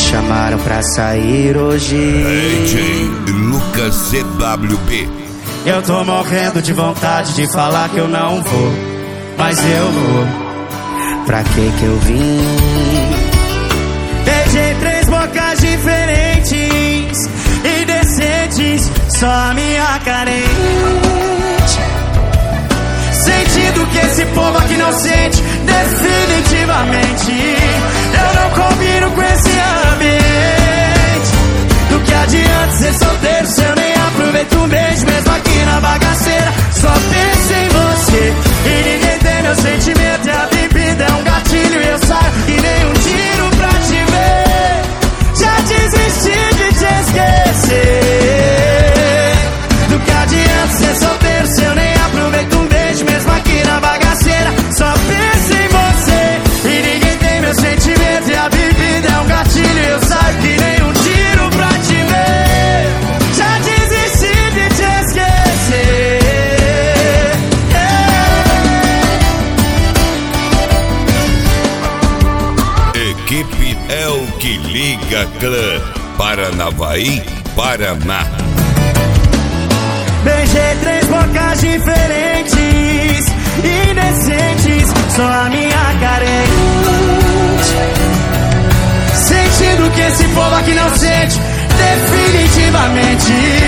chamaram pra sair hoje. DJ Lucas CWB. Eu tô morrendo de vontade de falar que eu não vou, mas eu vou. Pra que eu vim? Beijei 3 bocas diferentes, indecentes, só a minha carente. Sentindo que esse povo aqui não sente, definitivamente. Eu não combino com esse ambiente. Do que adianta ser solteiro se eu nem aproveito um beijo, mesmo aqui na bagaceira. Só penso em você e ninguém tem meu sentimento. E a bebida é um gatilho e eu saio e nem um tiro pra te ver. Já desisti de te esquecer. Do que adianta ser solteiro se eu nem aproveito um beijo, mesmo aqui na bagaceira. Só penso em você e ninguém tem meu sentimento. E a bebida é um gatilho e eu saio que nem um tiro pra te ver. Já desisti de te esquecer. Equipe é o que liga clã, Paranavaí, Paraná. Beijei 3 bocas diferentes, indecentes, só a minha carente. Sentindo que esse povo aqui não sente, definitivamente.